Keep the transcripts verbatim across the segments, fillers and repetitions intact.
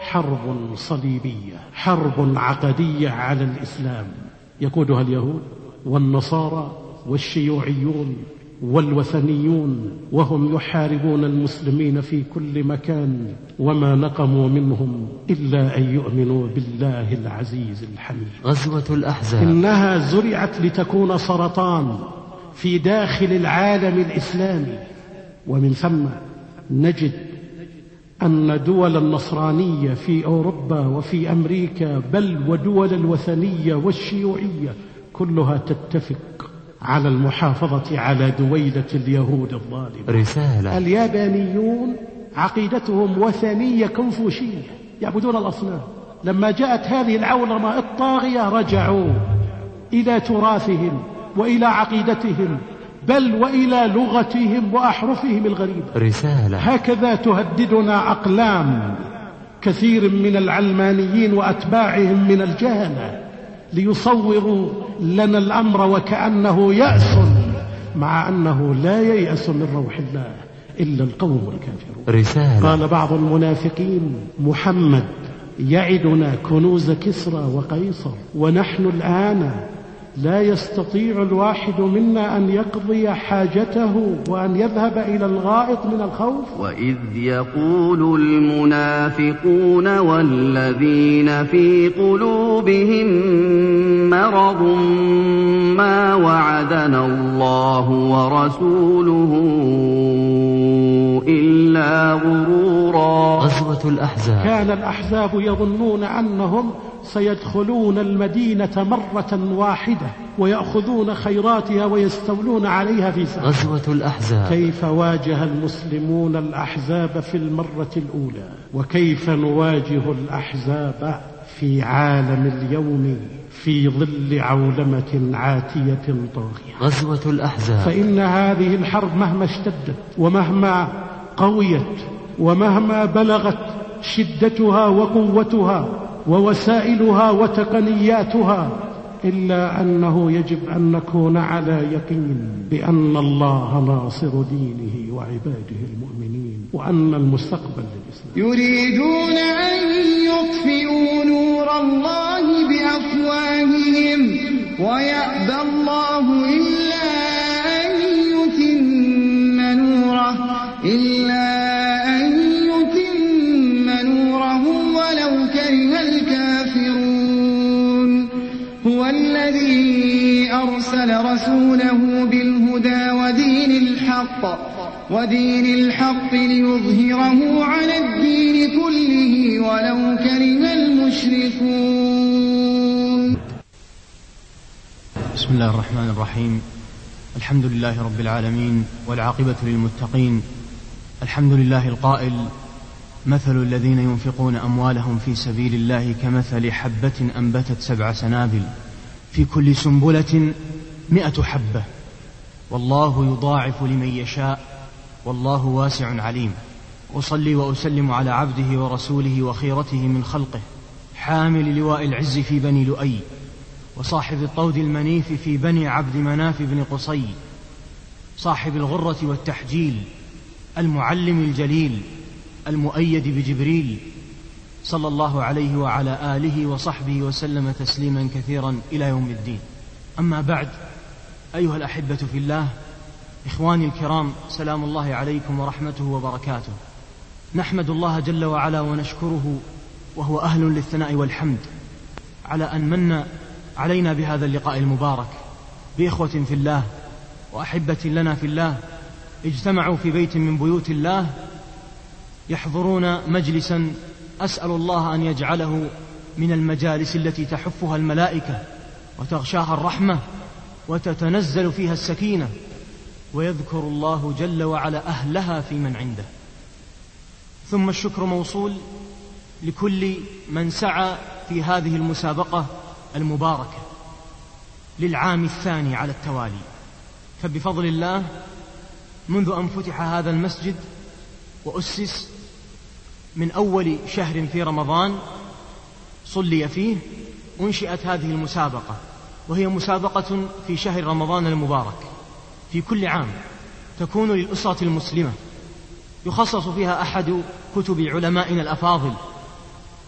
حرب صليبية، حرب عقدية على الإسلام يقودها اليهود والنصارى والشيوعيون والوثنيون، وهم يحاربون المسلمين في كل مكان، وما نقموا منهم إلا أن يؤمنوا بالله العزيز الحميد. غزوة الأحزاب إنها زرعت لتكون سرطان في داخل العالم الإسلامي، ومن ثم نجد أن دول النصرانية في أوروبا وفي أمريكا بل ودول الوثنية والشيوعية كلها تتفق على المحافظة على دويلة اليهود الظالمة. رسالة. اليابانيون عقيدتهم وثنية كونفوشية، يعبدون الأصنام. لما جاءت هذه العولمة الطاغية رجعوا إلى تراثهم وإلى عقيدتهم بل وإلى لغتهم وأحرفهم الغريبة. رسالة. هكذا تهددنا أقلام كثير من العلمانيين وأتباعهم من الجهلة ليصوروا لنا الأمر وكأنه يأس، مع أنه لا ييأس من روح الله إلا القوم الكافرون. رسالة. قال بعض المنافقين: محمد يعدنا كنوز كسرى وقيصر، ونحن الآن لا يستطيع الواحد منا أن يقضي حاجته وأن يذهب إلى الغائط من الخوف. وإذ يقول المنافقون والذين في قلوبهم مرض ما وعدنا الله ورسوله إلا غرورا. غزوة الأحزاب. كان الأحزاب يظنون أنهم سيدخلون المدينة مرة واحدة ويأخذون خيراتها ويستولون عليها في ساعة. غزوة الأحزاب. كيف واجه المسلمون الأحزاب في المرة الأولى، وكيف نواجه الأحزاب في عالم اليوم في ظل عولمة عاتية طاغية. غزوة الأحزاب. فإن هذه الحرب مهما اشتدت ومهما قويت ومهما بلغت شدتها وقوتها ووسائلها وتقنياتها، إلا أنه يجب أن نكون على يقين بأن الله ناصر دينه وعباده المؤمنين، وأن المستقبل للإسلام. يريدون أن يطفئوا نور الله بأفواههم ويأبى الله إلا أن يتم نوره إلا أن يتم نوره ولو كره الكافرون. هو الذي أرسل رسوله بالهدى ودين الحق ودين الحق ليظهره على الدين كله ولو كره المشركون. بسم الله الرحمن الرحيم. الحمد لله رب العالمين والعاقبة للمتقين. الحمد لله القائل: مثل الذين ينفقون أموالهم في سبيل الله كمثل حبة أنبتت سبع سنابل في كل سنبلة مئة حبة والله يضاعف لمن يشاء والله واسع عليم. أصلي وأسلم على عبده ورسوله وخيرته من خلقه، حامل لواء العز في بني لؤي، وصاحب الطود المنيف في بني عبد مناف بن قصي، صاحب الغرة والتحجيل، المعلم الجليل، المؤيد بجبريل، صلى الله عليه وعلى آله وصحبه وسلم تسليما كثيرا إلى يوم الدين. أما بعد، أيها الأحبة في الله، إخواني الكرام، سلام الله عليكم ورحمته وبركاته. نحمد الله جل وعلا ونشكره وهو أهل للثناء والحمد على أن من علينا بهذا اللقاء المبارك بإخوة في الله وأحبة لنا في الله اجتمعوا في بيت من بيوت الله يحضرون مجلسا أسأل الله أن يجعله من المجالس التي تحفها الملائكة وتغشاها الرحمة وتتنزل فيها السكينة ويذكر الله جل وعلا أهلها في من عنده. ثم الشكر موصول لكل من سعى في هذه المسابقة المباركة للعام الثاني على التوالي. فبفضل الله منذ أن فتح هذا المسجد وأسس من أول شهر في رمضان صلي فيه أنشئت هذه المسابقة، وهي مسابقة في شهر رمضان المبارك في كل عام تكون للأسرة المسلمة، يخصص فيها أحد كتب علمائنا الأفاضل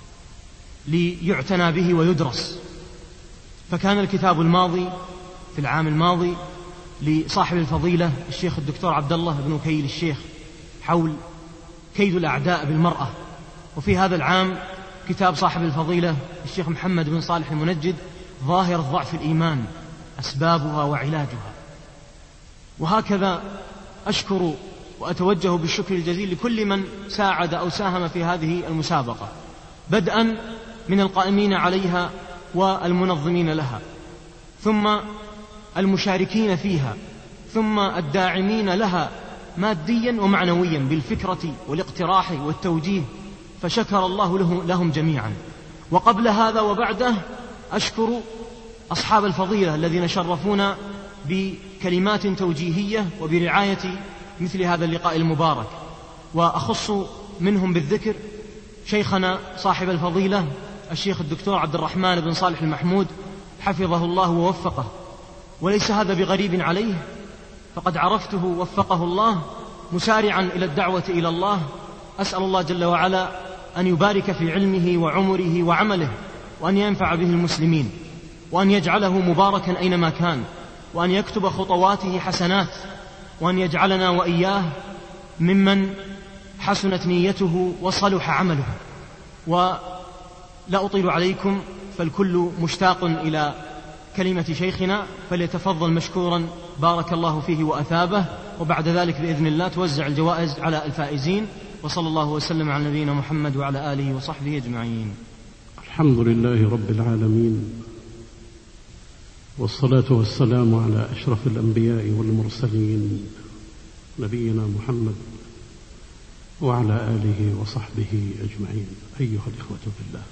ليعتنى به ويدرس. فكان الكتاب الماضي في العام الماضي لصاحب الفضيلة الشيخ الدكتور عبد الله بن وكيل الشيخ حول كيد الأعداء بالمرأة، وفي هذا العام كتاب صاحب الفضيلة الشيخ محمد بن صالح المنجد ظاهرة ضعف الإيمان أسبابها وعلاجها. وهكذا أشكر وأتوجه بالشكر الجزيل لكل من ساعد أو ساهم في هذه المسابقة، بدءا من القائمين عليها والمنظمين لها، ثم المشاركين فيها، ثم الداعمين لها ماديا ومعنويا بالفكرة والاقتراح والتوجيه، فشكر الله لهم جميعا. وقبل هذا وبعده أشكر أصحاب الفضيلة الذين شرفونا بكلمات توجيهية وبرعاية مثل هذا اللقاء المبارك، وأخص منهم بالذكر شيخنا صاحب الفضيلة الشيخ الدكتور عبد الرحمن بن صالح المحمود حفظه الله ووفقه، وليس هذا بغريب عليه، فقد عرفته وفقه الله مسارعا إلى الدعوة إلى الله. أسأل الله جل وعلا أن يبارك في علمه وعمره وعمله، وأن ينفع به المسلمين، وأن يجعله مباركا أينما كان، وأن يكتب خطواته حسنات، وأن يجعلنا وإياه ممن حسنت نيته وصلح عمله. ولا أطيل عليكم، فالكل مشتاق إلى كلمة شيخنا، فليتفضل مشكورا بارك الله فيه وأثابه. وبعد ذلك بإذن الله توزع الجوائز على الفائزين. وصلى الله وسلم على نبينا محمد وعلى آله وصحبه أجمعين. الحمد لله رب العالمين، والصلاة والسلام على أشرف الأنبياء والمرسلين نبينا محمد وعلى آله وصحبه أجمعين. أيها الإخوة في الله،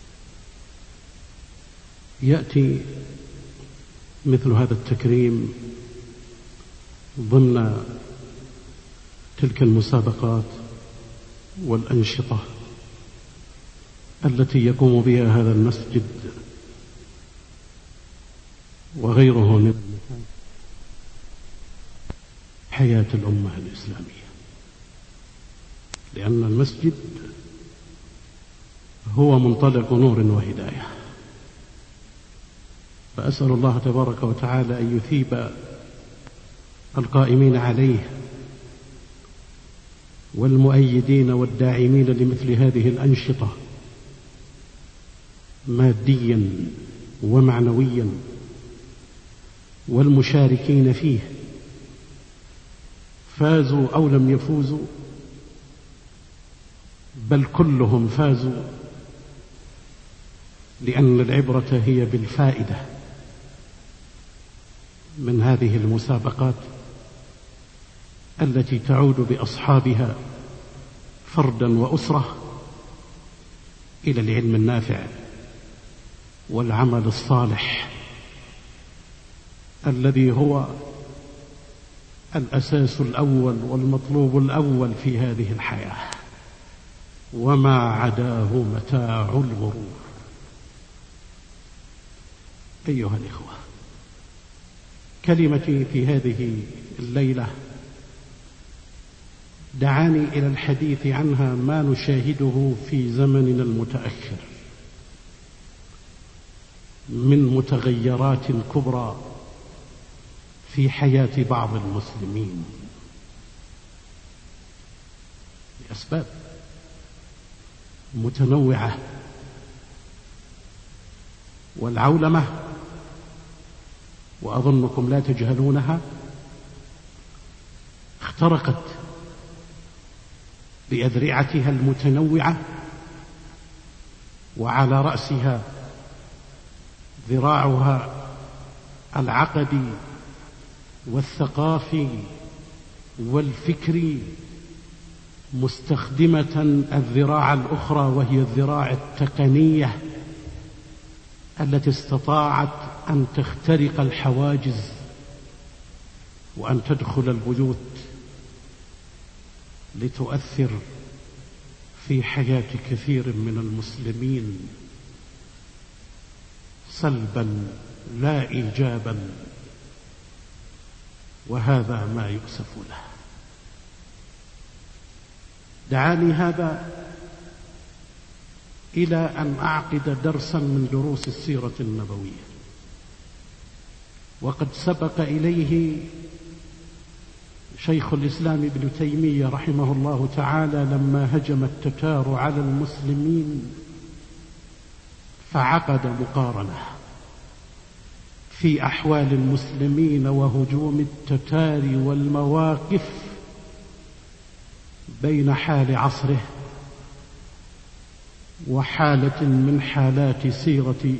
يأتي مثل هذا التكريم ضمن تلك المسابقات والأنشطة التي يقوم بها هذا المسجد وغيره من حياة الأمة الإسلامية، لأن المسجد هو منطلق نور وهداية. فأسأل الله تبارك وتعالى أن يثيب القائمين عليه والمؤيدين والداعمين لمثل هذه الأنشطة ماديا ومعنويا، والمشاركين فيه فازوا أو لم يفوزوا، بل كلهم فازوا، لأن العبرة هي بالفائدة من هذه المسابقات التي تعود بأصحابها فردا وأسرة إلى العلم النافع والعمل الصالح الذي هو الأساس الأول والمطلوب الأول في هذه الحياة، وما عداه متاع الغرور. أيها الإخوة، كلمتي في هذه الليلة دعاني إلى الحديث عنها ما نشاهده في زمننا المتأخر من متغيرات كبرى في حياة بعض المسلمين لأسباب متنوعة، والعولمة وأظنكم لا تجهلونها اخترقت بأذرعتها المتنوعة، وعلى رأسها ذراعها العقدي والثقافي والفكري، مستخدمة الذراع الأخرى وهي الذراع التقنية التي استطاعت أن تخترق الحواجز وأن تدخل البيوت لتؤثر في حياة كثير من المسلمين سلبا لا إيجابا، وهذا ما يؤسف له. دعاني هذا إلى أن أعقد درسا من دروس السيرة النبوية، وقد سبق إليه شيخ الإسلام ابن تيمية رحمه الله تعالى لما هجم التتار على المسلمين فعقد مقارنة في أحوال المسلمين وهجوم التتار والمواقف بين حال عصره وحالة من حالات سيرة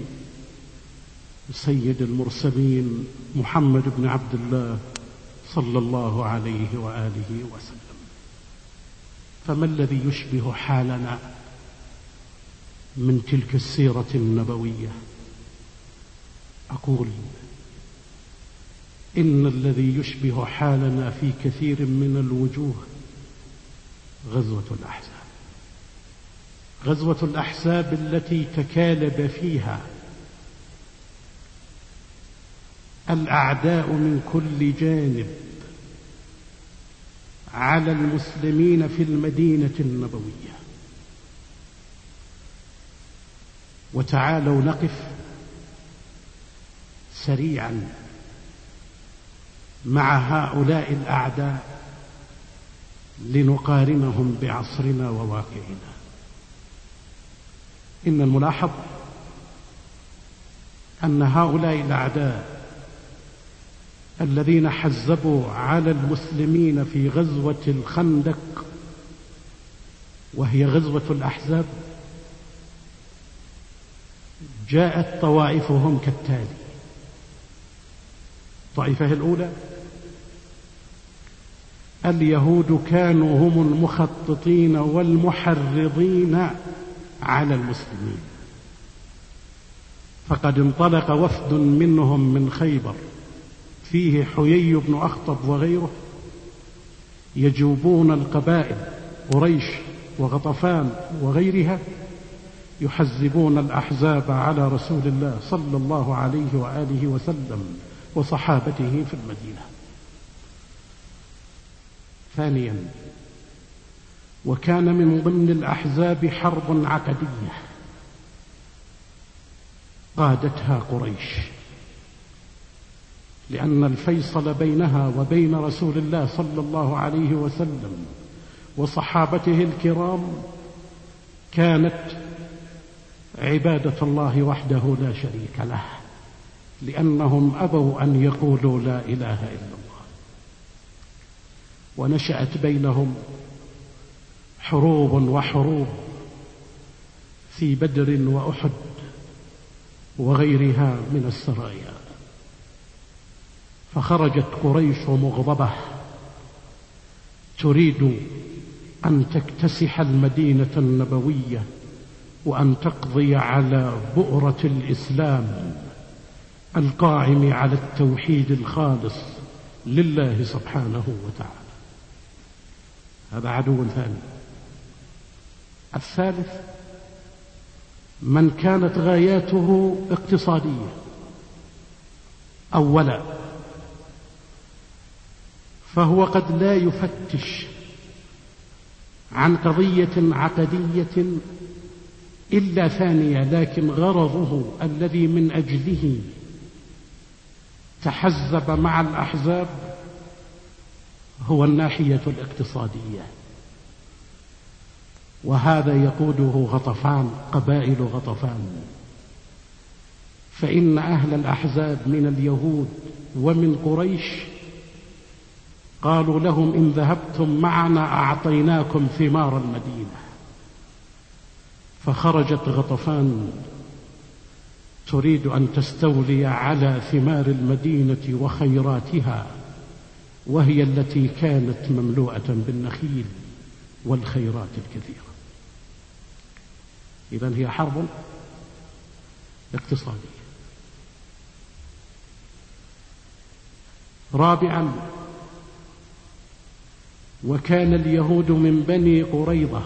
سيد المرسلين محمد بن عبد الله صلى الله عليه وآله وسلم. فما الذي يشبه حالنا من تلك السيرة النبوية؟ أقول إن الذي يشبه حالنا في كثير من الوجوه غزوة الأحزاب. غزوة الأحزاب التي تكالب فيها الأعداء من كل جانب على المسلمين في المدينة النبوية. وتعالوا نقف سريعا مع هؤلاء الأعداء لنقارنهم بعصرنا وواقعنا. إن الملاحظ أن هؤلاء الأعداء الذين حزبوا على المسلمين في غزوة الخندق وهي غزوة الأحزاب جاءت طوائفهم كالتالي: الطائفة الأولى اليهود كانوا هم المخططين والمحرضين على المسلمين، فقد انطلق وفد منهم من خيبر فيه حيي بن أخطب وغيره يجوبون القبائل قريش وغطفان وغيرها يحزبون الأحزاب على رسول الله صلى الله عليه وآله وسلم وصحابته في المدينة. ثانيا، وكان من ضمن الأحزاب حرب عقدية قادتها قريش، لأن الفيصل بينها وبين رسول الله صلى الله عليه وسلم وصحابته الكرام كانت عبادة الله وحده لا شريك له، لأنهم أبوا أن يقولوا لا إله إلا الله. ونشأت بينهم حروب وحروب في بدر وأحد وغيرها من السرايا. فخرجت قريش مغضبة تريد أن تكتسح المدينة النبوية وأن تقضي على بؤرة الإسلام القائم على التوحيد الخالص لله سبحانه وتعالى. هذا عدو ثاني. الثالث من كانت غاياته اقتصادية. أولا، فهو قد لا يفتش عن قضية عقدية إلا ثانية، لكن غرضه الذي من أجله تحزب مع الأحزاب هو الناحية الاقتصادية، وهذا يقوده غطفان، قبائل غطفان. فإن أهل الأحزاب من اليهود ومن قريش قالوا لهم: إن ذهبتم معنا أعطيناكم ثمار المدينة. فخرجت غطفان تريد أن تستولي على ثمار المدينة وخيراتها، وهي التي كانت مملوءة بالنخيل والخيرات الكثيرة. إذن هي حرب اقتصادية. رابعا، وكان اليهود من بني قريظة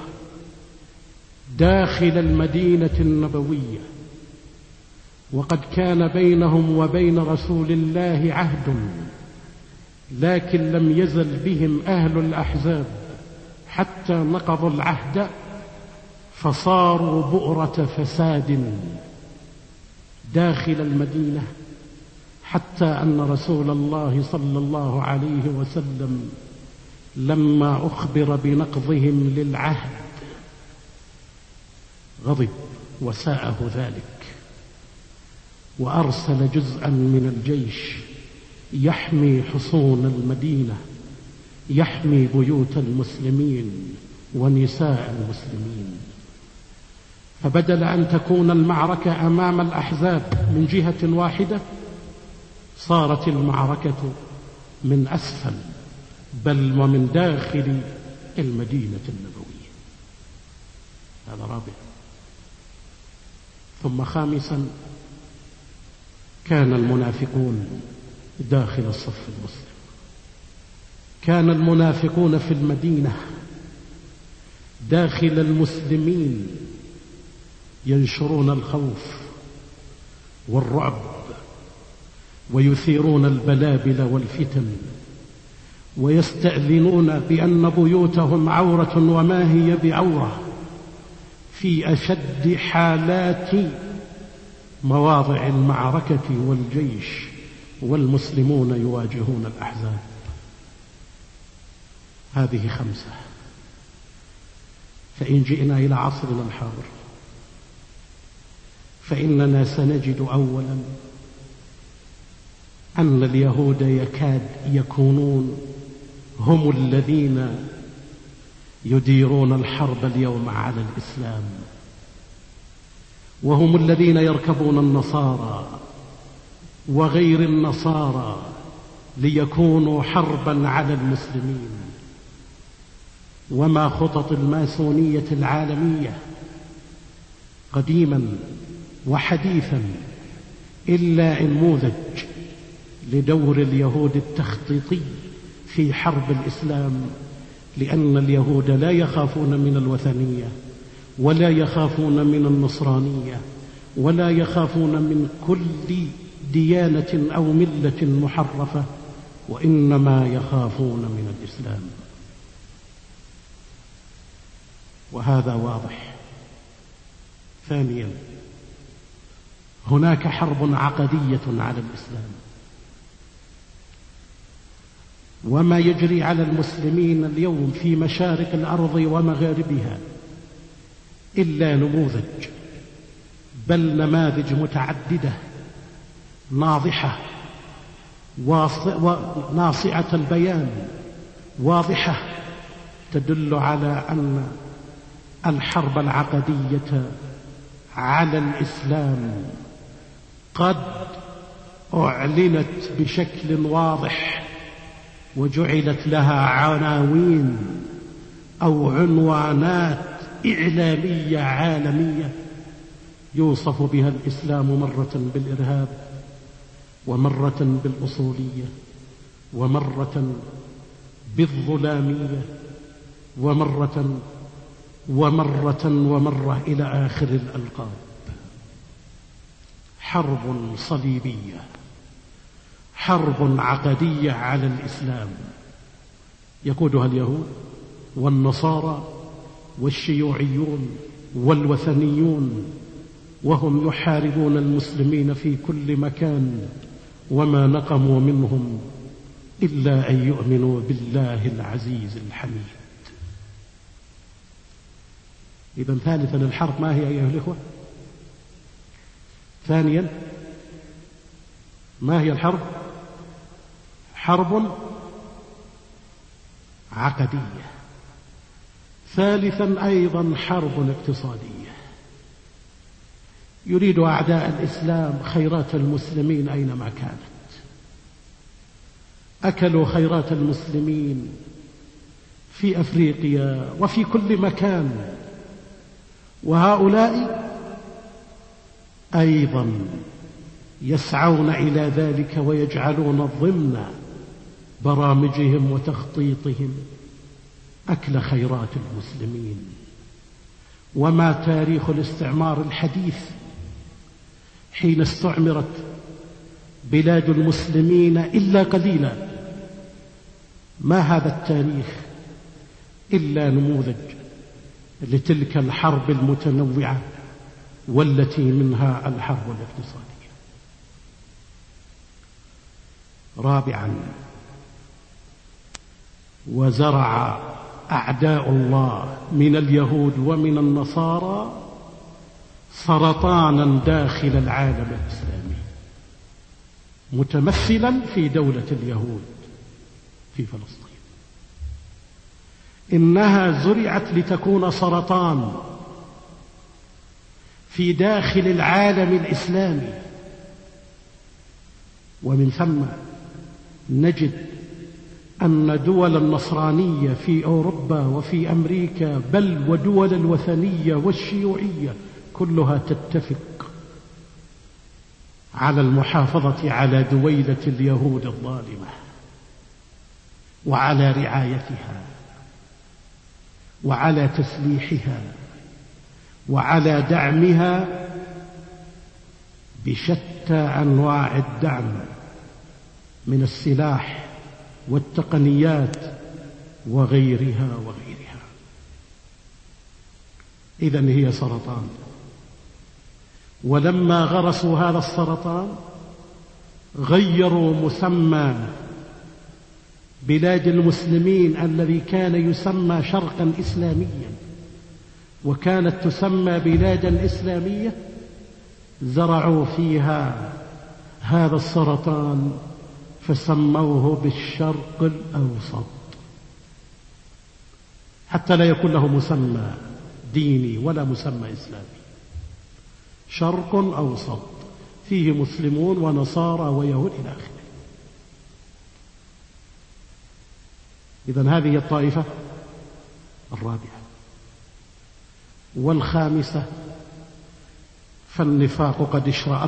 داخل المدينة النبوية، وقد كان بينهم وبين رسول الله عهد، لكن لم يزل بهم أهل الأحزاب حتى نقضوا العهد فصاروا بؤرة فساد داخل المدينة، حتى أن رسول الله صلى الله عليه وسلم لما أخبر بنقضهم للعهد غضب وساءه ذلك، وأرسل جزءا من الجيش يحمي حصون المدينة، يحمي بيوت المسلمين ونساء المسلمين. فبدل أن تكون المعركة أمام الأحزاب من جهة واحدة، صارت المعركة من أسفل بل ومن داخل المدينة النبوية. هذا رابع. ثم خامسا، كان المنافقون داخل الصف المسلم. كان المنافقون في المدينة داخل المسلمين ينشرون الخوف والرعب ويثيرون البلابل والفتن، ويستأذنون بأن بيوتهم عورة وما هي بعورة في أشد حالات مواضع المعركة والجيش، والمسلمون يواجهون الأحزاب. هذه خمسة. فإن جئنا إلى عصرنا الحاضر فإننا سنجد أولا أن اليهود يكاد يكونون هم الذين يديرون الحرب اليوم على الإسلام، وهم الذين يركبون النصارى وغير النصارى ليكونوا حربا على المسلمين. وما خطط الماسونية العالمية قديما وحديثا إلا نموذج لدور اليهود التخطيطي في حرب الإسلام، لأن اليهود لا يخافون من الوثنية ولا يخافون من النصرانية ولا يخافون من كل ديانة أو ملة محرفة، وإنما يخافون من الإسلام. وهذا واضح. ثانيا، هناك حرب عقدية على الإسلام، وما يجري على المسلمين اليوم في مشارق الأرض ومغاربها إلا نموذج بل نماذج متعددة ناضحة وناصعة البيان واضحة تدل على أن الحرب العقدية على الإسلام قد أعلنت بشكل واضح وجعلت لها عناوين أو عنوانات إعلامية عالمية يوصف بها الإسلام مرة بالإرهاب، ومرة بالأصولية، ومرة بالظلامية، ومرة ومرة ومرة إلى آخر الألقاب. حرب صليبية، حرب عقدية على الإسلام يقودها اليهود والنصارى والشيوعيون والوثنيون، وهم يحاربون المسلمين في كل مكان، وما نقموا منهم إلا أن يؤمنوا بالله العزيز الحميد. إذن ثالثا، الحرب ما هي أيها الإخوة؟ ثانيا، ما هي الحرب؟ حرب عقدية. ثالثا أيضا حرب اقتصادية. يريد أعداء الإسلام خيرات المسلمين أينما كانت، أكلوا خيرات المسلمين في أفريقيا وفي كل مكان، وهؤلاء أيضا يسعون إلى ذلك ويجعلون ضمن برامجهم وتخطيطهم أكل خيرات المسلمين. وما تاريخ الاستعمار الحديث حين استعمرت بلاد المسلمين إلا قليلا، ما هذا التاريخ إلا نموذج لتلك الحرب المتنوعة والتي منها الحرب الاقتصادية. رابعا، وزرع أعداء الله من اليهود ومن النصارى سرطانا داخل العالم الإسلامي، متمثلا في دولة اليهود في فلسطين. إنها زرعت لتكون سرطان في داخل العالم الإسلامي، ومن ثم نجد أن دول النصرانية في أوروبا وفي أمريكا بل ودول الوثنية والشيوعية كلها تتفق على المحافظة على دويلة اليهود الظالمة وعلى رعايتها وعلى تسليحها وعلى دعمها بشتى أنواع الدعم من السلاح والتقنيات وغيرها وغيرها. إذن هي سرطان، ولما غرسوا هذا السرطان غيروا مسمى بلاد المسلمين الذي كان يسمى شرقا إسلاميا وكانت تسمى بلادا إسلامية، زرعوا فيها هذا السرطان فسموه بالشرق الأوسط حتى لا يكون له مسمى ديني ولا مسمى إسلامي. شرق أوسط فيه مسلمون ونصارى ويهود إلى آخره. إذن هذه الطائفة الرابعة. والخامسة، فالنفاق قد اشرأب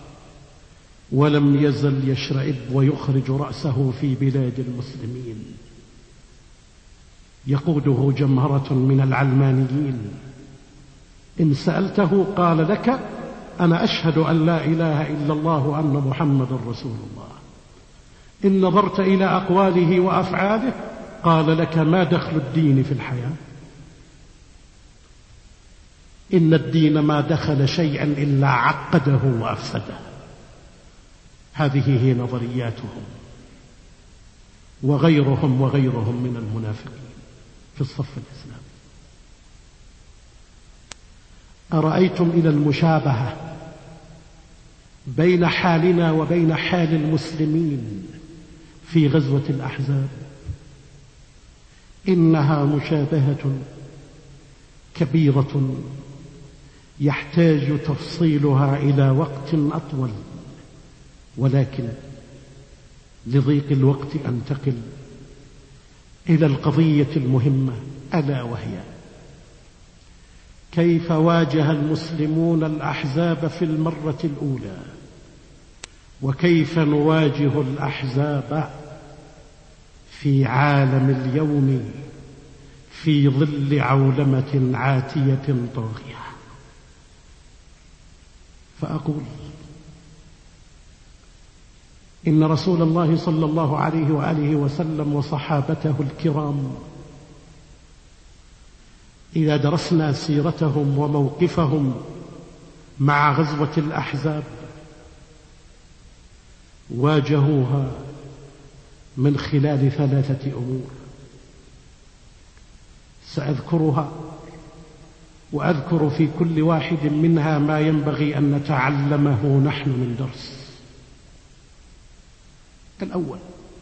ولم يزل يشرئب ويخرج رأسه في بلاد المسلمين، يقوده جمهرة من العلمانيين. إن سألته قال لك أنا أشهد أن لا إله إلا الله وأن محمد رسول الله. إن نظرت إلى أقواله وأفعاله قال لك ما دخل الدين في الحياة؟ إن الدين ما دخل شيئا إلا عقده وأفسده. هذه هي نظرياتهم وغيرهم وغيرهم من المنافقين في الصف الإسلامي. أرأيتم إلى المشابهة بين حالنا وبين حال المسلمين في غزوة الأحزاب؟ إنها مشابهة كبيرة يحتاج تفصيلها إلى وقت أطول، ولكن لضيق الوقت أنتقل إلى القضية المهمة، ألا وهي كيف واجه المسلمون الأحزاب في المرة الأولى، وكيف نواجه الأحزاب في عالم اليوم في ظل عولمة عاتية طاغية. فأقول إن رسول الله صلى الله عليه وآله وسلم وصحابته الكرام إذا درسنا سيرتهم وموقفهم مع غزوة الأحزاب واجهوها من خلال ثلاثة أمور سأذكرها، وأذكر في كل واحد منها ما ينبغي أن نتعلمه نحن من درس. الأول،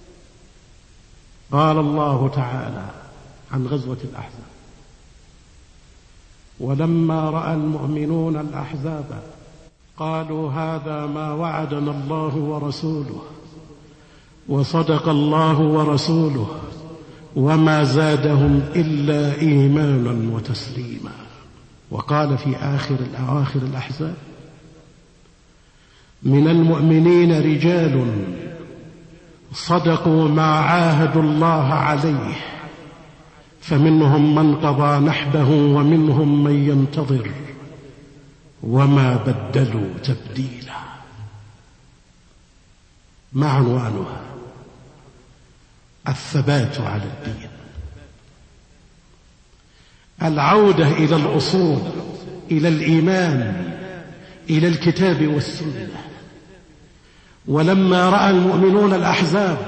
قال الله تعالى عن غزوة الأحزاب: ولما رأى المؤمنون الأحزاب قالوا هذا ما وعدنا الله ورسوله وصدق الله ورسوله وما زادهم إلا إيمانا وتسليما. وقال في آخر الأواخر الأحزاب: من المؤمنين رجال صدقوا ما عاهدوا الله عليه فمنهم من قضى نحبه ومنهم من ينتظر وما بدلوا تبديلا. ما عنوانها؟ الثبات على الدين. العودة إلى الأصول، إلى الإيمان، إلى الكتاب والسنة. ولما رأى المؤمنون الأحزاب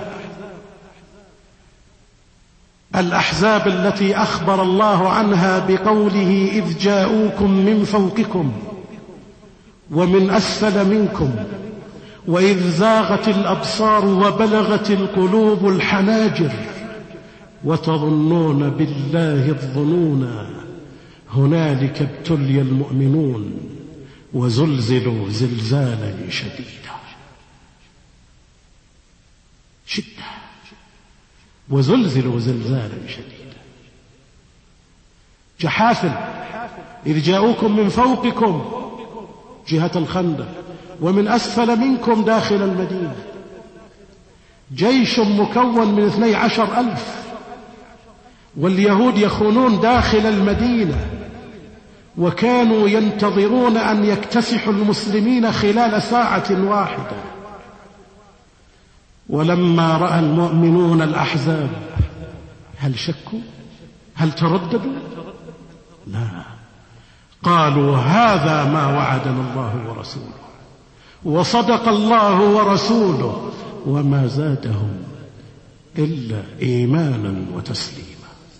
الأحزاب التي أخبر الله عنها بقوله إذ جاءوكم من فوقكم ومن أسفل منكم وإذ زاغت الأبصار وبلغت القلوب الحناجر وتظنون بالله الظنونا هنالك ابتلي المؤمنون وزلزلوا زلزالا شديدا. شدة وزلزلوا زلزالا شديدا. جحافل إذ جاءوكم من فوقكم جهة الخندق ومن أسفل منكم داخل المدينة، جيش مكون من اثني عشر ألف، واليهود يخونون داخل المدينة، وكانوا ينتظرون أن يكتسحوا المسلمين خلال ساعة واحدة. ولما رأى المؤمنون الأحزاب هل شكوا؟ هل ترددوا؟ لا، قالوا هذا ما وعدنا الله ورسوله وصدق الله ورسوله وما زادهم إلا إيمانا وتسليما.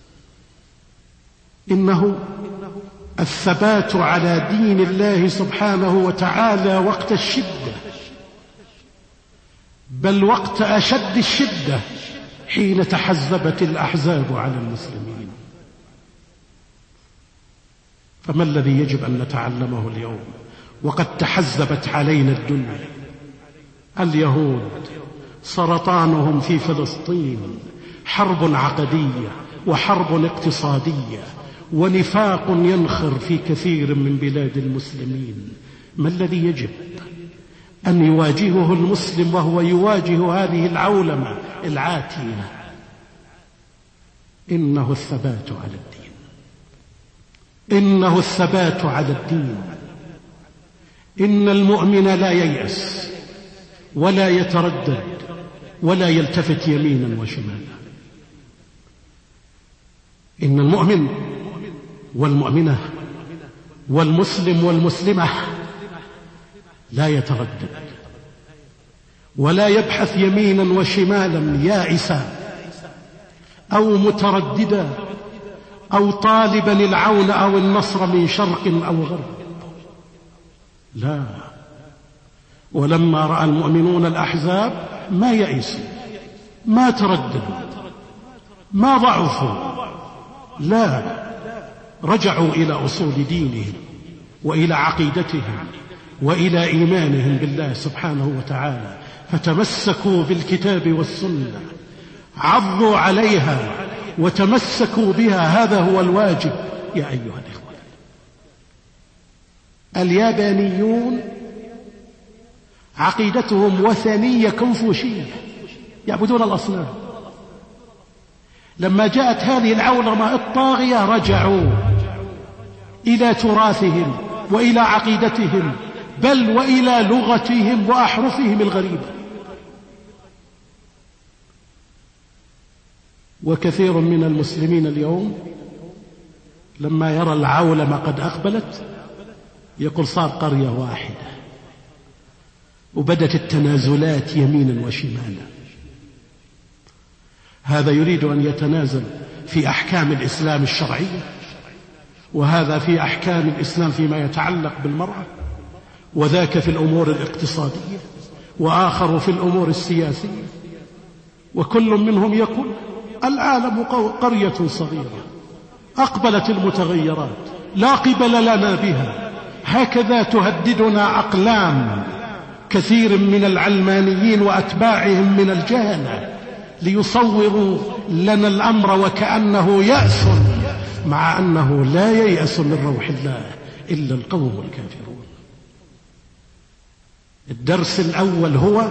إنه الثبات على دين الله سبحانه وتعالى وقت الشدة، بل وقت أشد الشدة حين تحزبت الأحزاب على المسلمين. فما الذي يجب أن نتعلمه اليوم وقد تحزبت علينا الدنيا؟ اليهود سرطانهم في فلسطين حرب عقدية وحرب اقتصادية ونفاق ينخر في كثير من بلاد المسلمين. ما الذي يجب أن يواجهه المسلم وهو يواجه هذه العولمة العاتية؟ إنه الثبات على الدين، إنه الثبات على الدين. إن المؤمن لا ييأس ولا يتردد ولا يلتفت يمينا وشمالا. إن المؤمن والمؤمنة والمسلم والمسلمة لا يتردد ولا يبحث يمينا وشمالا يائسا أو مترددا أو طالبا العون أو النصر من شرق أو غرب. لا، ولما رأى المؤمنون الأحزاب ما يئسوا، ما ترددوا، ما ضعفوا، لا، رجعوا إلى أصول دينهم وإلى عقيدتهم وإلى إيمانهم بالله سبحانه وتعالى، فتمسكوا بالكتاب والسنة، عضوا عليها وتمسكوا بها. هذا هو الواجب يا أيها الإخوة. اليابانيون عقيدتهم وثنية كونفوشية، يعبدون الأصنام. لما جاءت هذه العولمة الطاغية رجعوا إلى تراثهم وإلى عقيدتهم، بل وإلى لغتهم وأحرفهم الغريبة. وكثير من المسلمين اليوم لما يرى العولمة قد أقبلت يقول صار قرية واحدة، وبدت التنازلات يمينا وشمالا. هذا يريد أن يتنازل في أحكام الإسلام الشرعية، وهذا في أحكام الإسلام فيما يتعلق بالمرأة، وذاك في الأمور الاقتصادية، وآخر في الأمور السياسية. وكل منهم يقول العالم قرية صغيرة أقبلت المتغيرات لا قبل لنا بها. هكذا تهددنا أقلام كثير من العلمانيين وأتباعهم من الجهلة ليصوروا لنا الأمر وكأنه يأس، مع أنه لا ييأس من روح الله إلا القوم الكافرون. الدرس الأول هو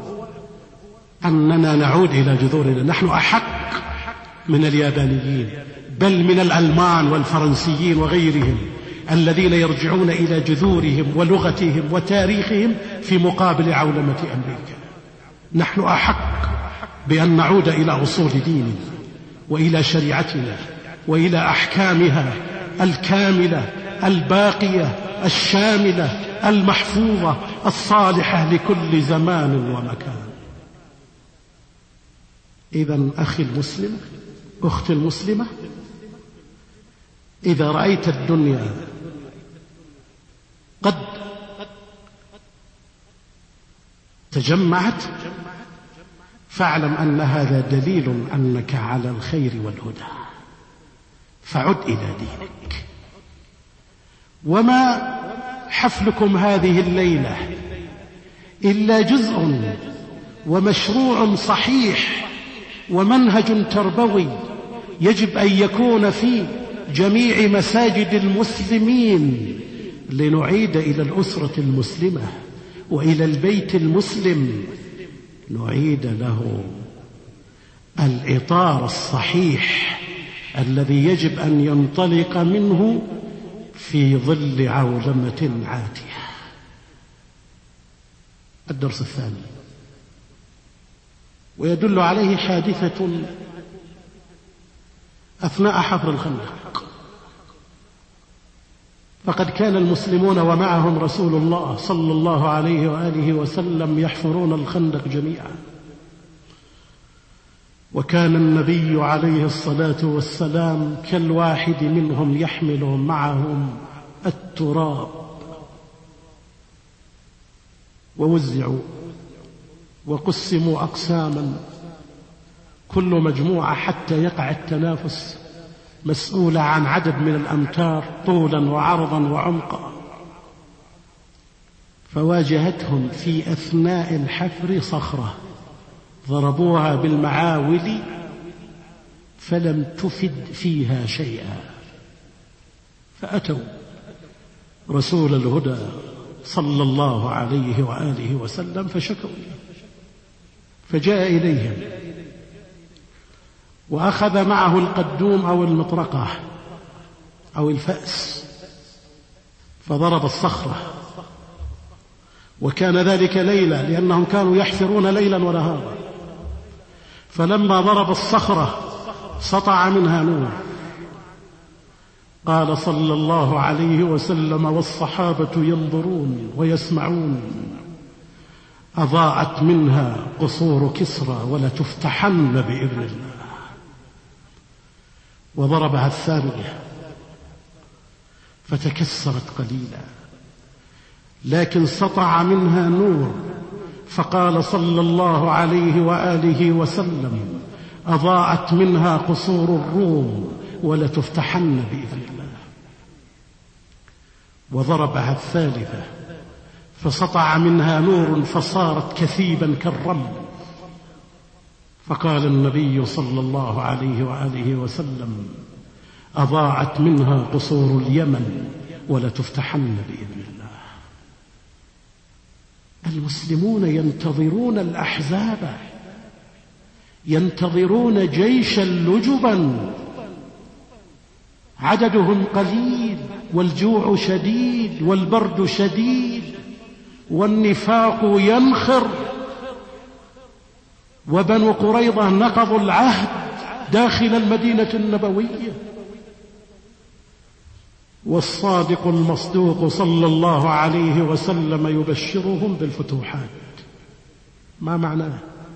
أننا نعود إلى جذورنا. نحن أحق من اليابانيين، بل من الألمان والفرنسيين وغيرهم الذين يرجعون إلى جذورهم ولغتهم وتاريخهم في مقابل عولمة أمريكا. نحن أحق بأن نعود إلى أصول ديننا وإلى شريعتنا وإلى أحكامها الكاملة الباقية الشاملة المحفوظة الصالحة لكل زمان ومكان. إذن أخي المسلم، أختي المسلمة، إذا رأيت الدنيا قد تجمعت فاعلم أن هذا دليل أنك على الخير والهدى، فعد إلى دينك. وما حفلكم هذه الليلة إلا جزء ومشروع صحيح ومنهج تربوي يجب أن يكون في جميع مساجد المسلمين لنعيد إلى الأسرة المسلمة وإلى البيت المسلم، نعيد له الإطار الصحيح الذي يجب أن ينطلق منه في ظل عولمة عاتية. الدرس الثاني، ويدل عليه حادثة أثناء حفر الخندق. فقد كان المسلمون ومعهم رسول الله صلى الله عليه وآله وسلم يحفرون الخندق جميعا، وكان النبي عليه الصلاة والسلام كالواحد منهم يحمل معهم التراب، ووزعوا وقسموا أقساما، كل مجموعة حتى يقع التنافس مسؤولة عن عدد من الأمتار طولا وعرضا وعمقا. فواجهتهم في أثناء الحفر صخرة ضربوها بالمعاول فلم تفد فيها شيئا، فأتوا رسول الهدى صلى الله عليه وآله وسلم فشكوا، فجاء إليهم وأخذ معه القدوم أو المطرقة أو الفأس فضرب الصخرة، وكان ذلك ليلة لأنهم كانوا يحفرون ليلا ونهارا. فلما ضرب الصخرة سطع منها نور. قال صلى الله عليه وسلم والصحابة ينظرون ويسمعون: أضاءت منها قصور كسرى ولتفتحن بإذن الله. وضربها الثانية فتكسرت قليلا، لكن سطع منها نور. فقال صلى الله عليه وآله وسلم: أضاءت منها قصور الروم ولتفتحن بإذن الله. وضربها الثالثة فسطع منها نور فصارت كثيبا كالرمل. فقال النبي صلى الله عليه وآله وسلم: أضاعت منها قصور اليمن ولتفتحن بإذن الله. المسلمون ينتظرون الأحزاب، ينتظرون جيشا لجبا عددهم قليل والجوع شديد والبرد شديد والنفاق ينخر، وبنو قريظة نقضوا العهد داخل المدينة النبوية، والصادق المصدوق صلى الله عليه وسلم يبشرهم بالفتوحات. ما معناه؟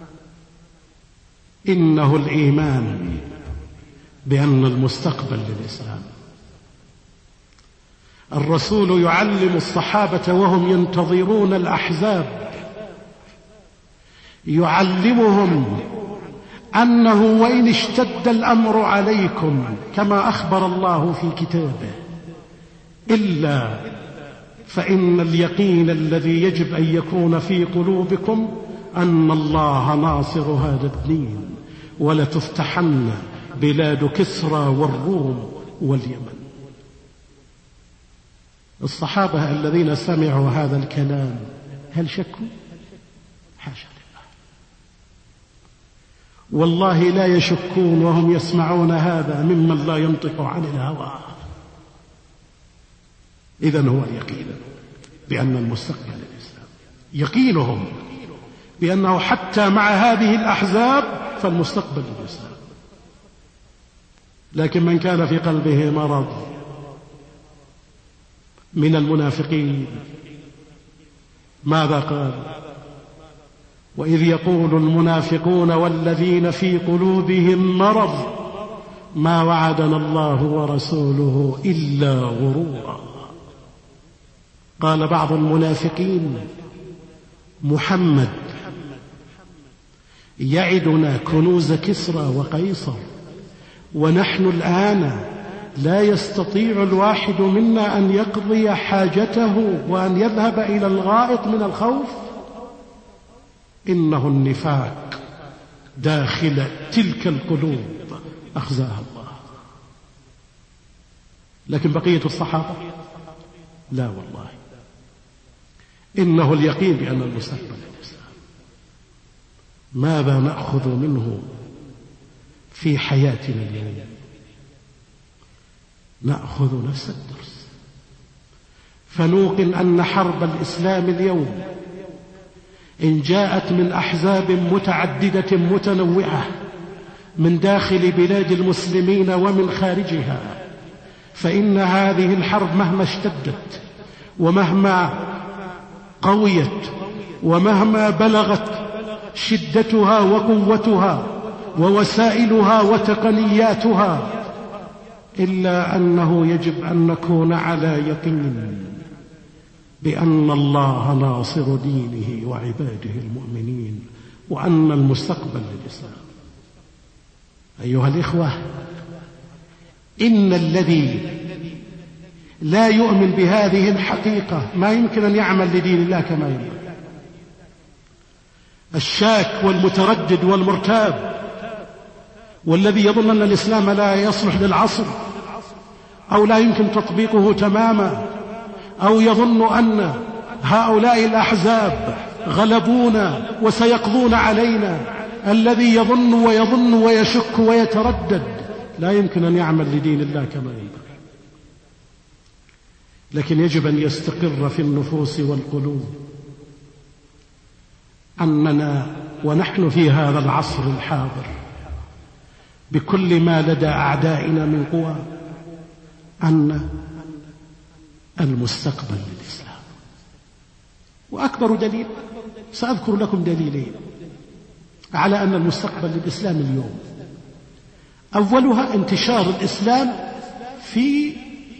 إنه الإيمان بأن المستقبل للإسلام. الرسول يعلم الصحابة وهم ينتظرون الأحزاب، يعلمهم أنه وإن اشتد الأمر عليكم كما أخبر الله في كتابه إلا فإن اليقين الذي يجب أن يكون في قلوبكم أن الله ناصر هذا الدين، ولتفتحن بلاد كسرى والروم واليمن. الصحابة الذين سمعوا هذا الكلام هل شكوا؟ حاشا لله، والله لا يشكون وهم يسمعون هذا ممن لا ينطق عن الهوى. إذن هو اليقين بأن المستقبل للإسلام، يقينهم بأنه حتى مع هذه الأحزاب فالمستقبل للإسلام. لكن من كان في قلبه مرض من المنافقين. ماذا قال؟ وإذ يقول المنافقون والذين في قلوبهم مرض ما وعدنا الله ورسوله إلا غرورا. قال بعض المنافقين محمد يعدنا كنوز كسرى وقيصر، ونحن الآن لا يستطيع الواحد منا أن يقضي حاجته وأن يذهب إلى الغائط من الخوف. إنه النفاق داخل تلك القلوب أخزاها الله. لكن بقية الصحابة لا والله، إنه اليقين بأن المستقبل الإسلام. ماذا نأخذ منه في حياتنا اليوم؟ نأخذ نفس الدرس، فنوقن أن حرب الإسلام اليوم إن جاءت من أحزاب متعددة متنوعة من داخل بلاد المسلمين ومن خارجها، فإن هذه الحرب مهما اشتدت ومهما قويت ومهما بلغت شدتها وقوتها ووسائلها وتقنياتها، إلا أنه يجب أن نكون على يقين بأن الله ناصر دينه وعباده المؤمنين، وأن المستقبل للإسلام. أيها الإخوة، إن الذي لا يؤمن بهذه الحقيقة ما يمكن أن يعمل لدين الله كما ينبغي. الشاك والمتردد والمرتاب والذي يظن أن الإسلام لا يصلح للعصر أو لا يمكن تطبيقه تماما، أو يظن أن هؤلاء الأحزاب غلبونا وسيقضون علينا، الذي يظن ويظن ويشك ويتردد لا يمكن أن يعمل لدين الله كما ينبغي. لكن يجب أن يستقر في النفوس والقلوب أننا ونحن في هذا العصر الحاضر بكل ما لدى أعدائنا من قوى أن المستقبل للإسلام. وأكبر دليل، سأذكر لكم دليلين على أن المستقبل للإسلام اليوم. أولها انتشار الإسلام في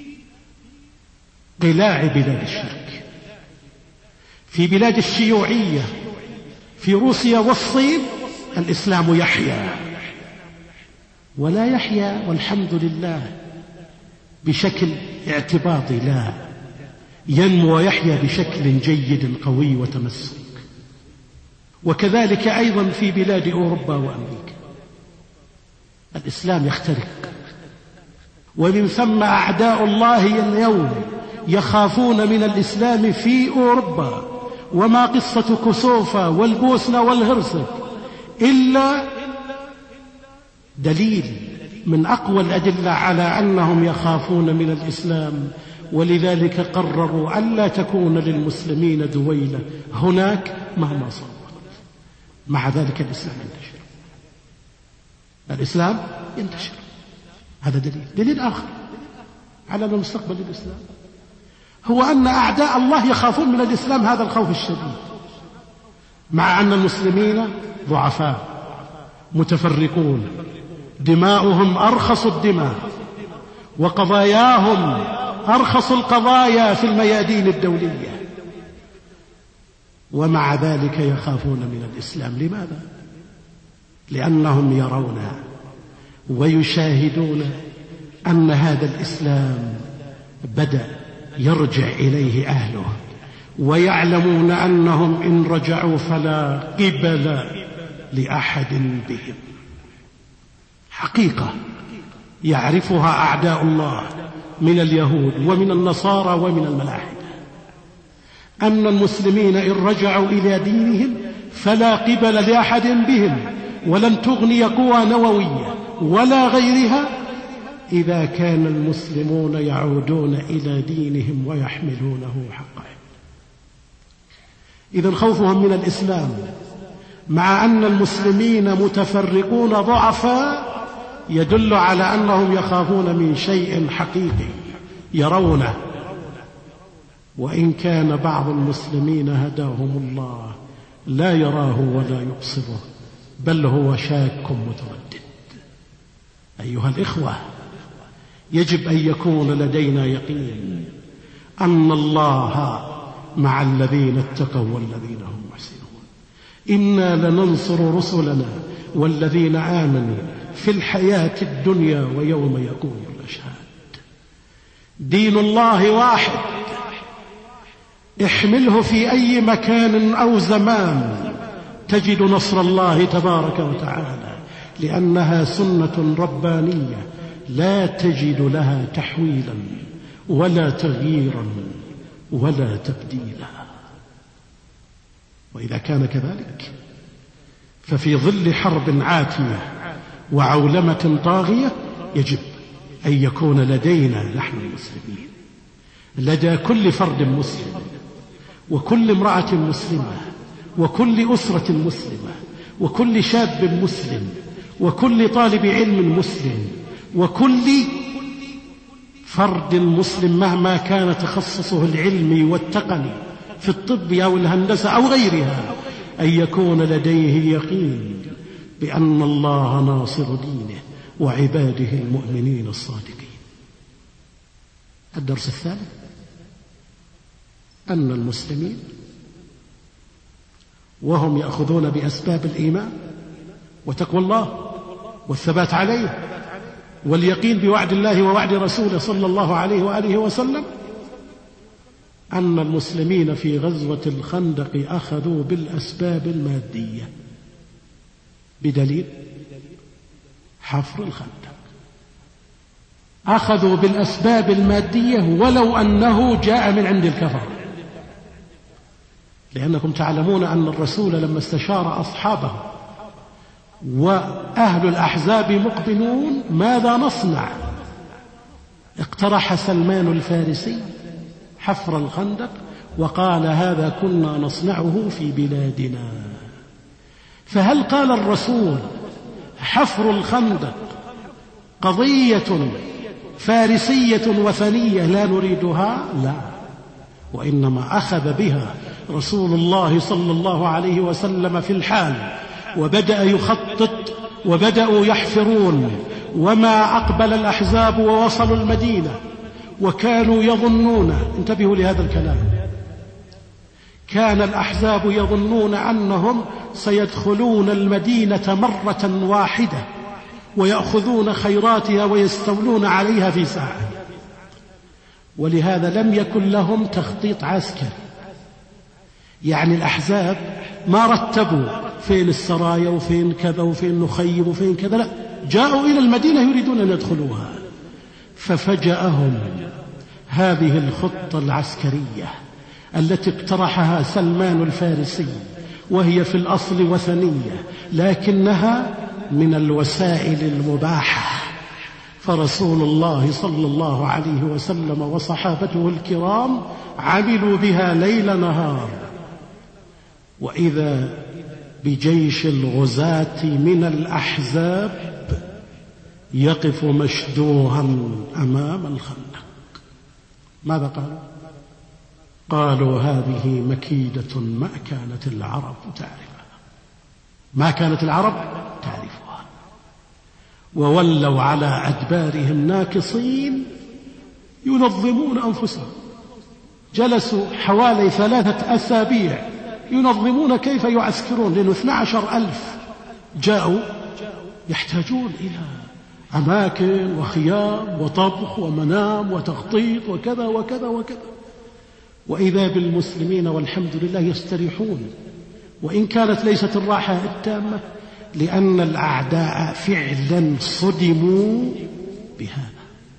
قلاع بلاد الشرك، في بلاد الشيوعية، في روسيا والصين الإسلام يحيا، ولا يحيا والحمد لله بشكل اعتباطي، لا، ينمو ويحيا بشكل جيد قوي وتمسك. وكذلك أيضا في بلاد أوروبا وأمريكا الإسلام يخترق، ومن ثم أعداء الله اليوم يخافون من الإسلام في أوروبا. وما قصة كوسوفا والبوسنة والهرسك إلا دليل من أقوى الأدلة على أنهم يخافون من الإسلام، ولذلك قرروا ألا تكون للمسلمين دويلة هناك مهما صارت. مع ذلك الإسلام ينتشر، الإسلام ينتشر. هذا دليل. دليل آخر على مستقبل الإسلام هو أن أعداء الله يخافون من الإسلام هذا الخوف الشديد، مع أن المسلمين ضعفاء متفرقون، دماؤهم أرخص الدماء، وقضاياهم أرخص القضايا في الميادين الدولية، ومع ذلك يخافون من الإسلام. لماذا؟ لأنهم يرون ويشاهدون أن هذا الإسلام بدأ يرجع إليه أهله، ويعلمون أنهم إن رجعوا فلا قبل لأحد بهم. حقيقة يعرفها أعداء الله من اليهود ومن النصارى ومن الملاحدة، أن المسلمين إن رجعوا إلى دينهم فلا قبل لأحد بهم، ولن تغني قوى نووية ولا غيرها إذا كان المسلمون يعودون إلى دينهم ويحملونه حقه. إذن خوفهم من الإسلام مع أن المسلمين متفرقون ضعفاء يدل على أنهم يخافون من شيء حقيقي يرونه، وإن كان بعض المسلمين هداهم الله لا يراه ولا يبصره، بل هو شاك متردد. أيها الإخوة، يجب أن يكون لدينا يقين أن الله مع الذين اتقوا والذين هم محسنون. إنا لننصر رسلنا والذين آمنوا في الحياة الدنيا ويوم يقوم الأشهاد. دين الله واحد، احمله في أي مكان أو زمان تجد نصر الله تبارك وتعالى، لأنها سنة ربانية لا تجد لها تحويلا ولا تغييرا ولا تبديلا. وإذا كان كذلك ففي ظل حرب عاتية وعولمة طاغية يجب أن يكون لدينا نحن المسلمين، لدى كل فرد مسلم وكل امرأة مسلمة وكل أسرة مسلمة وكل شاب مسلم وكل طالب علم مسلم وكل فرد مسلم مهما كان تخصصه العلمي والتقني في الطب أو الهندسة أو غيرها، أن يكون لديه يقين بأن الله ناصر دينه وعباده المؤمنين الصادقين. الدرس الثالث أن المسلمين وهم يأخذون بأسباب الإيمان وتقوى الله والثبات عليه واليقين بوعد الله ووعد رسوله صلى الله عليه وآله وسلم، أن المسلمين في غزوة الخندق أخذوا بالأسباب المادية بدليل حفر الخندق. أخذوا بالأسباب المادية ولو أنه جاء من عند الكفر، لأنكم تعلمون أن الرسول لما استشار أصحابه وأهل الأحزاب مقبلون ماذا نصنع؟ اقترح سلمان الفارسي حفر الخندق وقال هذا كنا نصنعه في بلادنا. فهل قال الرسول حفر الخندق قضية فارسية وثنية لا نريدها؟ لا، وإنما أخذ بها رسول الله صلى الله عليه وسلم في الحال، وبدأ يخطط وبدأوا يحفرون، وما أقبل الأحزاب ووصلوا المدينة وكانوا يظنون، انتبهوا لهذا الكلام، كان الأحزاب يظنون أنهم سيدخلون المدينة مرة واحدة ويأخذون خيراتها ويستولون عليها في ساعة، ولهذا لم يكن لهم تخطيط عسكري. يعني الأحزاب ما رتبوا فين السرايا وفين كذا وفين نخيم وفين كذا، لا، جاءوا إلى المدينة يريدون أن يدخلوها، ففجأهم هذه الخطة العسكرية التي اقترحها سلمان الفارسي، وهي في الأصل وثنية لكنها من الوسائل المباحة. فرسول الله صلى الله عليه وسلم وصحابته الكرام عملوا بها ليل نهار، وإذا بجيش الغزاة من الأحزاب يقف مشدوها أمام الخندق. ماذا قالوا؟ قالوا هذه مكيدة ما كانت العرب تعرفها، ما كانت العرب تعرفها، وولوا على أدبارهم ناكصين ينظمون أنفسهم. جلسوا حوالي ثلاثة أسابيع ينظمون كيف يعسكرون، لأنه اثنى عشر ألف جاءوا يحتاجون إلى أماكن وخيام وطبخ ومنام وتخطيط وكذا وكذا وكذا، وإذا بالمسلمين والحمد لله يستريحون، وإن كانت ليست الراحة التامة، لأن الأعداء فعلا صدموا بهذا.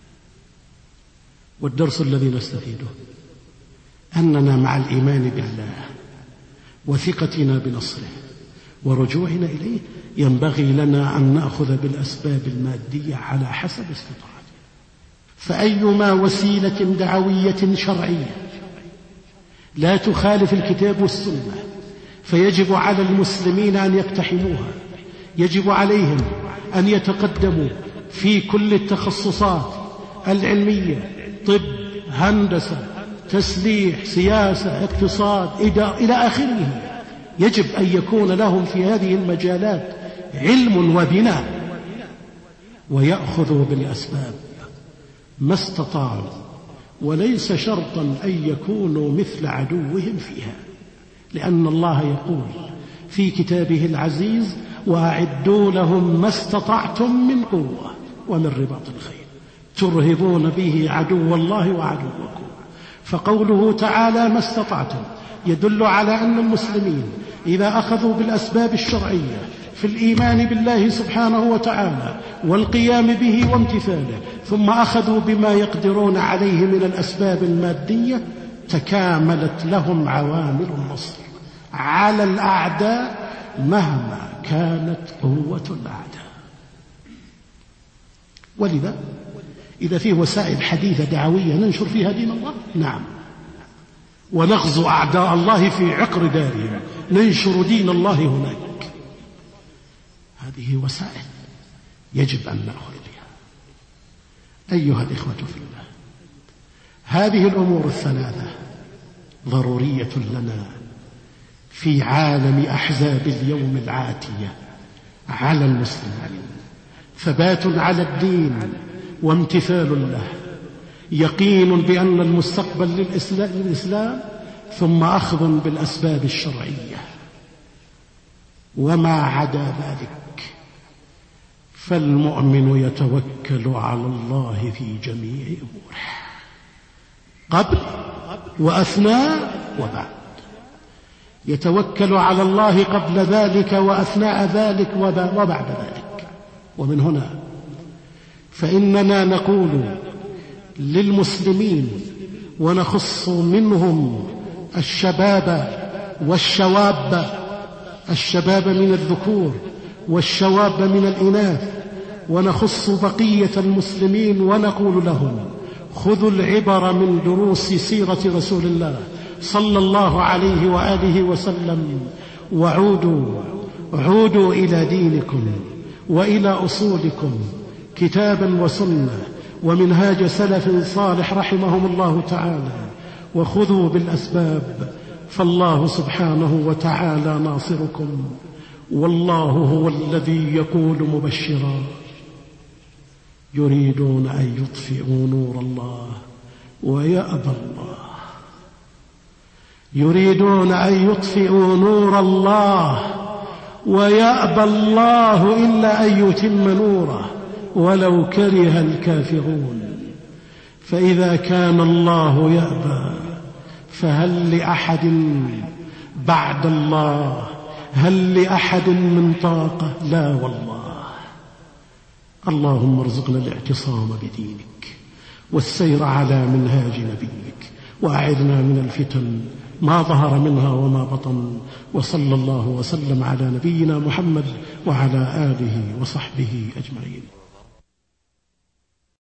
والدرس الذي نستفيده أننا مع الإيمان بالله وثقتنا بنصره ورجوعنا إليه ينبغي لنا أن نأخذ بالأسباب المادية على حسب استطاعتنا. فأيما وسيلة دعوية شرعية لا تخالف الكتاب والسنة فيجب على المسلمين أن يقتحموها، يجب عليهم أن يتقدموا في كل التخصصات العلمية، طب، هندسة، تسليح، سياسة، اقتصاد، إلى آخره. يجب أن يكون لهم في هذه المجالات علم وبناء، ويأخذوا بالأسباب ما استطاعوا، وليس شرطا أن يكونوا مثل عدوهم فيها، لأن الله يقول في كتابه العزيز: وأعدوا لهم ما استطعتم من قوة ومن رباط الخيل ترهبون به عدو الله وعدوكم. فقوله تعالى ما استطعتم يدل على أن المسلمين إذا أخذوا بالأسباب الشرعية في الإيمان بالله سبحانه وتعالى والقيام به وامتثاله، ثم أخذوا بما يقدرون عليه من الأسباب المادية، تكاملت لهم عوامل النصر على الأعداء مهما كانت قوة الأعداء. ولذا إذا فيه وسائل حديثة دعوية ننشر فيها دين الله، نعم، ونغزو أعداء الله في عقر دارهم، ننشر دين الله هناك، هذه وسائل يجب أن نأخذ بها. أيها الإخوة في الله، هذه الأمور الثلاثة ضرورية لنا في عالم أحزاب اليوم العاتية على المسلمين: ثبات على الدين وامتثال له، يقين بأن المستقبل للإسلام، ثم أخذ بالأسباب الشرعية. وما عدا ذلك فالمؤمن يتوكل على الله في جميع أموره، قبل وأثناء وبعد. يتوكل على الله قبل ذلك وأثناء ذلك وبعد ذلك. ومن هنا فإننا نقول للمسلمين، ونخص منهم الشباب والشواب، الشباب من الذكور والشواب من الإناث، ونخص بقية المسلمين ونقول لهم: خذوا العبر من دروس سيرة رسول الله صلى الله عليه وآله وسلم، وعودوا عودوا إلى دينكم وإلى أصولكم كتابا وسنة ومنهاج سلف صالح رحمهم الله تعالى، وخذوا بالأسباب، فالله سبحانه وتعالى ناصركم. والله هو الذي يقول مبشرا: يريدون أن يطفئوا نور الله ويأبى الله يريدون أن يطفئوا نور الله ويأبى الله إلا أن يتم نوره ولو كره الكافرون. فإذا كان الله يأبى فهل لأحد بعد الله؟ هل لأحد من طاقة؟ لا والله. اللهم ارزقنا الاعتصام بدينك والسير على منهاج نبيك، وأعذنا من الفتن ما ظهر منها وما بطن. وصلى الله وسلم على نبينا محمد وعلى آله وصحبه أجمعين.